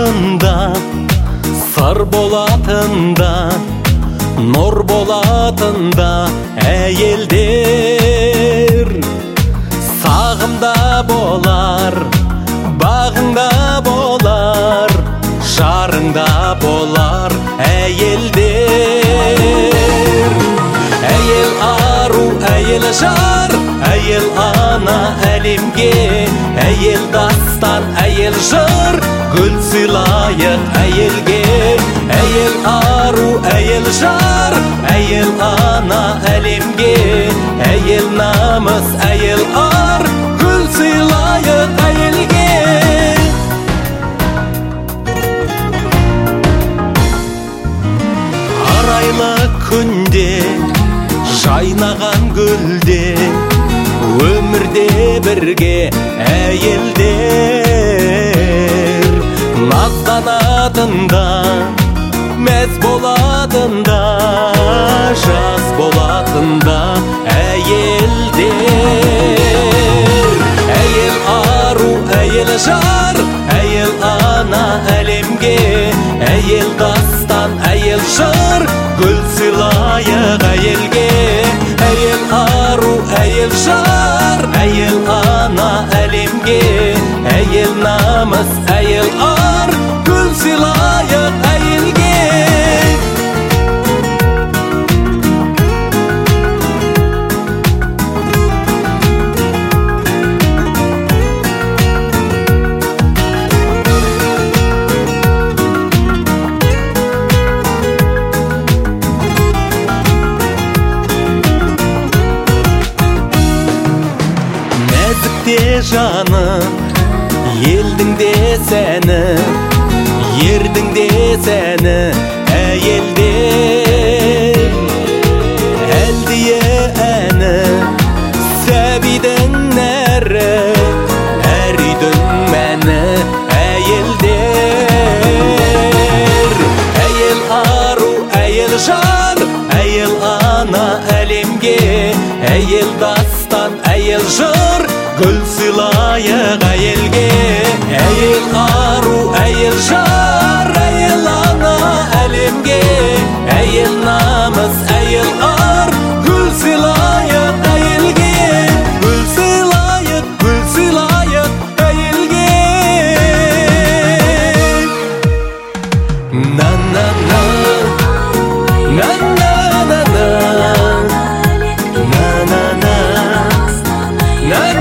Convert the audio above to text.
болатында, сыр болатында, нұр болатында әйелдер. Сағымда болар, бағыңда болар, жарыңда болар әйелдер. Әйел ару, әйел жар, әйел ана әлемге, әйел дастан, әйел жыр, гүл сыйлайық әйелге. Әйел ару, әйел жар, әйел ана әлемге, әйел намыс, әйел ар, гүл сыйлайық әйелге. Арайлы күнде, жайнаған гүлде, өмірде бірге әйелдер. Назданатында, мәз болатында, жас болатында әйелдер. Әйел ару, әйел жар, әйел ана әлемге, әйел дастан, әйел жыр, гүл сыйлайық әйелге. Әйел ару, әйел жар, әйел ана әлемге, әйел намыс, әйел ар, гүл сыйлайық әйелге. Жаны, елдің де сәні, ердің де сәні әйелдер. Әлдие әні, сәбидің нәрі, әр үйдің мәні әйелдер. Әйел ару, әйел жар, әйел ана әлемге, әйел дастан, әйел жыр, гүл сыйлайық әйелге. Әйел ару, әйел жар, әйел ана әлемге, әйел намыс, әйел ар, гүл сыйлайық әйелге. Гүл сыйлайық, гүл сыйлайық әйелге. На-на-на, на-на-на-на, на-на-на, на-на-на.